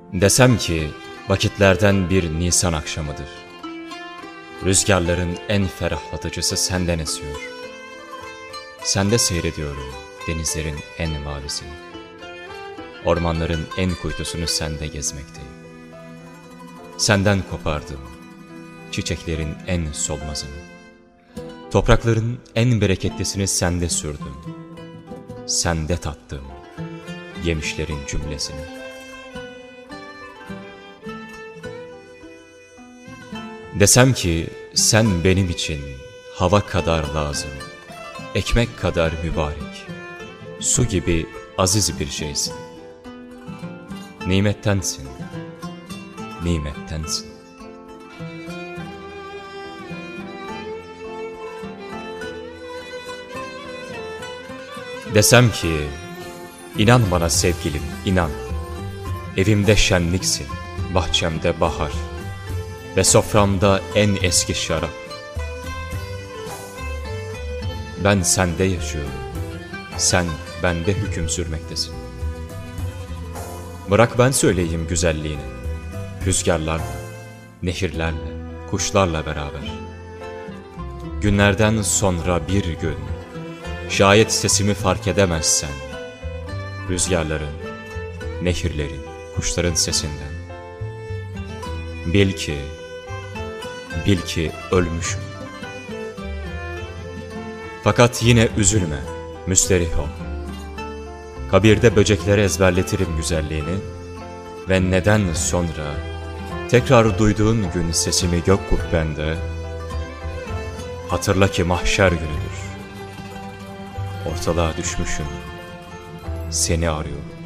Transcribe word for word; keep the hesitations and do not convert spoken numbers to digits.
Desem ki vakitlerden bir Nisan akşamıdır. Rüzgarların en ferahlatıcısı senden esiyor. Sende seyrediyorum denizlerin en mavisini. Ormanların en kuytusunu sende gezmekteyim. Senden kopardım çiçeklerin en solmazını. Toprakların en bereketlisini sende sürdüm. Sende tattım yemişlerin cümlesini. Desem ki sen benim için hava kadar lazım, ekmek kadar mübarek, su gibi aziz bir şeysin. Nimettensin, nimettensin. Desem ki inan bana sevgilim, inan. Evimde şenliksin, bahçemde bahar ve soframda en eski şarap. Ben sende yaşıyorum, sen bende hüküm sürmektesin. Bırak ben söyleyeyim güzelliğini, rüzgarlarla, nehirlerle, kuşlarla beraber. Günlerden sonra bir gün, şayet sesimi fark edemezsen, rüzgarların, nehirlerin, kuşların sesinden, bil ki, bil ki ölmüşüm. Fakat yine üzülme, müsterih ol. Kabirde böceklere ezberletirim güzelliğini ve neden sonra tekrar duyduğun gün sesimi gök kubbende, hatırla ki mahşer günüdür. Ortalığa düşmüşüm, seni arıyorum.